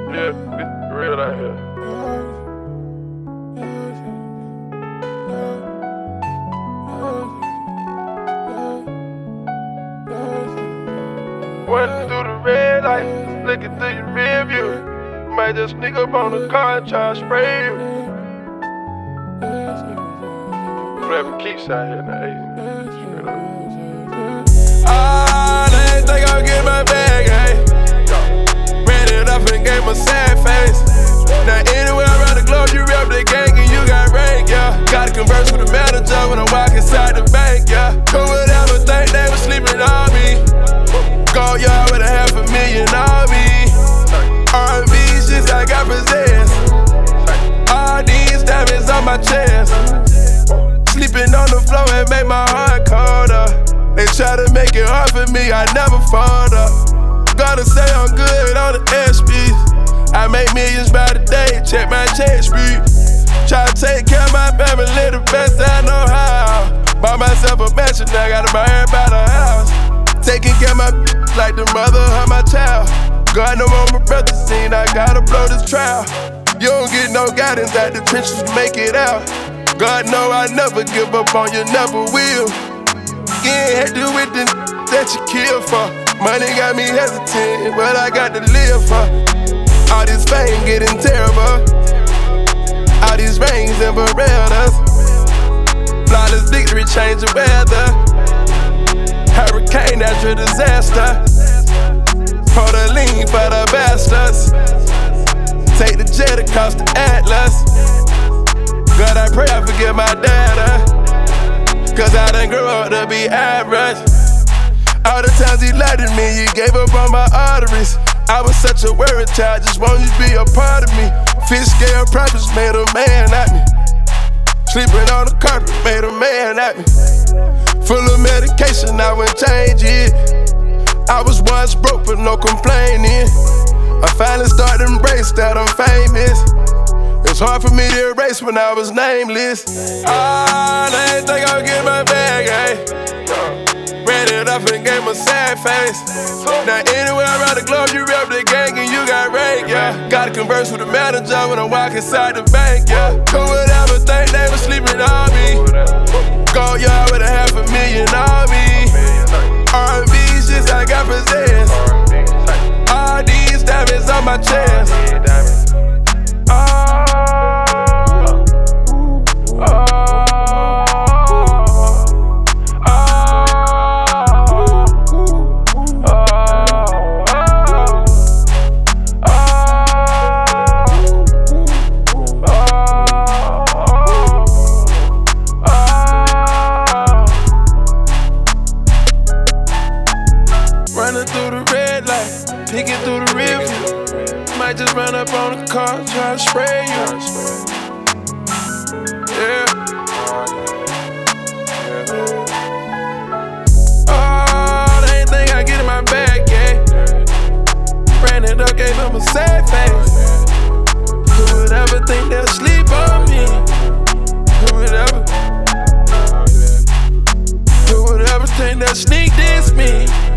Yeah, it's real out here. Running through the red light, looking through your rear view. Might just sneak up on the car and try to spray you. Flavor keeps out here in the 80s. Straight up. They ain't think I'll get my bag, hey. Ran it up and gave my sad face. Now anywhere around the globe, you rep the gang and you got rank, yeah. Gotta converse with the manager when I walk inside the bank, yeah. Who would ever think they was sleeping on me? Go yard with $500,000 on me. R&B's just like I possess. All these diamonds on my chest. Sleeping on the floor and make my heart colder. They try to make it hard for me, I never fall up. Gotta say I'm good on the SPs. I make millions by the day, check my check street. Try to take care of my family the best I know how. Bought myself a mansion, I gotta buy everybody a house. Taking care of my like the mother of my child. God know I'm a brother scene, I gotta blow this trial. You don't get no guidance at the trenches to make it out. God know I never give up on you, never will. You ain't had to with the that you kill for. Money got me hesitant, but I got to live for. All this fame getting terrible. All these rings and Berettas. Flawless victory change the weather. Hurricane, natural disaster. Pour the lean for the bastards. Take the jet across the Atlas. God, I pray I forget my data. Cause I done grew up to be average. All the times he lied to me, he gave up on my arteries. I was such a worried child, just wanted you to be a part of me. Fish scale problems made a man at me. Sleeping on the carpet made a man at me. Full of medication, I wouldn't change it. I was once broke but no complaining. I finally started to embrace that I'm famous. It's hard for me to erase when I was nameless. They ain't think I'll get my bag, hey. Ran it up and gave my sad face. Now anywhere around the globe, you rep the gang and you got rank, yeah. Gotta converse with the manager when I walk inside the bank, yeah. Who would ever think they was sleeping on me? Go yard with $500,000 on me. R&B's just like I possess. All these diamonds on my chest. Running through the red light, peeking through the rear view. Might just run up on the car, try to spray you. Yeah. They ain't think I get in my bag, yeah. Ran it up, gave them a sad face. Who would ever think they'll sleep on me? Who would ever think they'll sneak this me?